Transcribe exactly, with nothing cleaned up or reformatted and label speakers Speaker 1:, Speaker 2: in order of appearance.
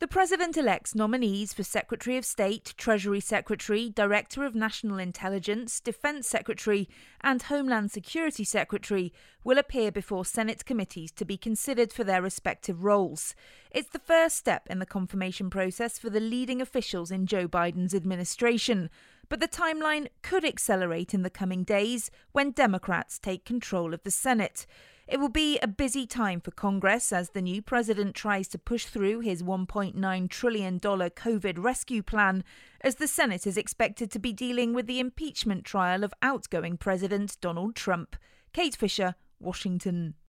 Speaker 1: The President-elect's nominees for Secretary of State, Treasury Secretary, Director of National Intelligence, Defence Secretary and Homeland Security Secretary will appear before Senate committees to be considered for their respective roles. It's the first step in the confirmation process for the leading officials in Joe Biden's administration. But the timeline could accelerate in the coming days when Democrats take control of the Senate. It will be a busy time for Congress as the new president tries to push through his one point nine trillion dollars COVID rescue plan, as the Senate is expected to be dealing with the impeachment trial of outgoing President Donald Trump. Kate Fisher, Washington.